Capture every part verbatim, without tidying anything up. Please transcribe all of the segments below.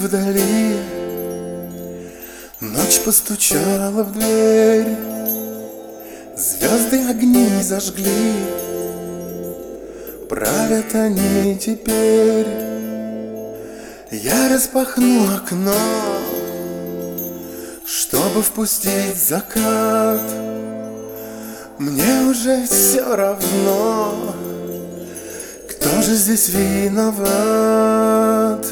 вдали, ночь постучала в дверь, звезды огни зажгли, правят они теперь. Я распахну окно, чтобы впустить закат. Мне уже все равно, кто же здесь виноват.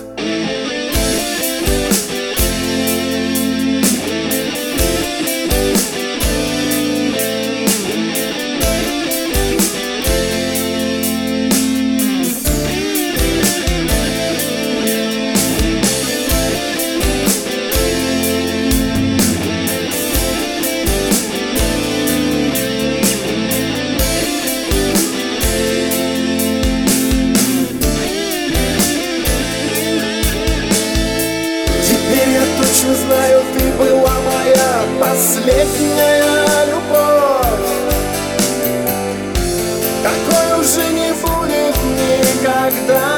Знаю, ты была моя последняя любовь. Такой уже не будет никогда.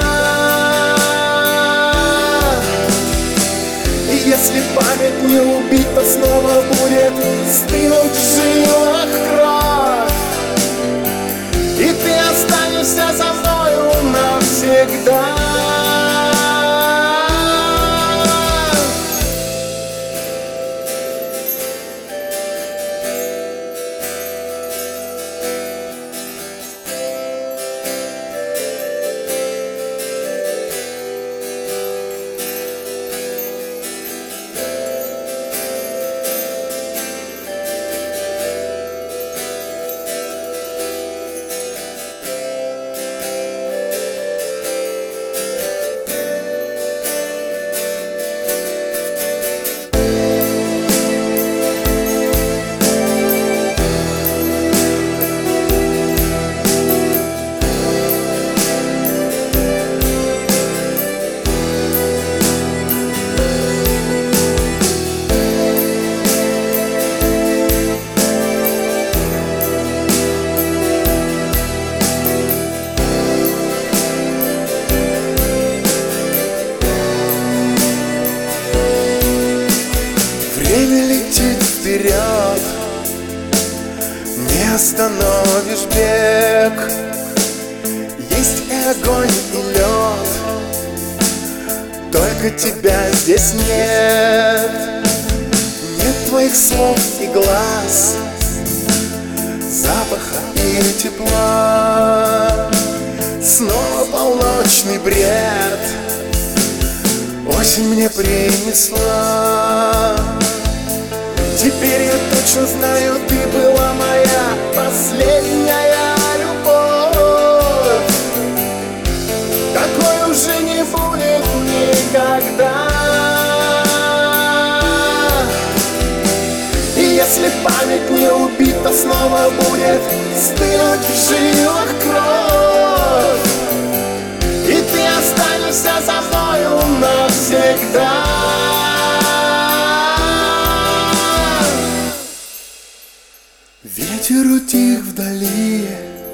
И если память не убить, то снова будет стынуть в жилах кровь. И ты останешься со мною навсегда. Время летит вперед, не остановишь бег. Есть и огонь, и лед, только тебя здесь нет. Нет твоих слов и глаз, запаха и тепла. Снова полночный бред осень мне принесла. Теперь я точно знаю, ты была моя последняя любовь. Такой уже не будет никогда. И если память не убить, то снова будет стынуть в жилах кровь. И ты останешься со мною навсегда. Ветер утих вдали,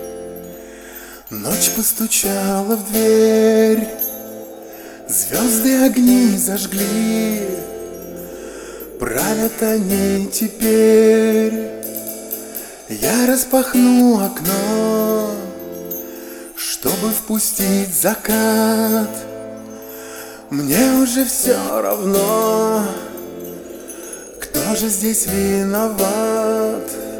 ночь постучала в дверь, звезды огни зажгли, правят они теперь. Я распахну окно, чтобы впустить закат. Мне уже все равно, кто же здесь виноват.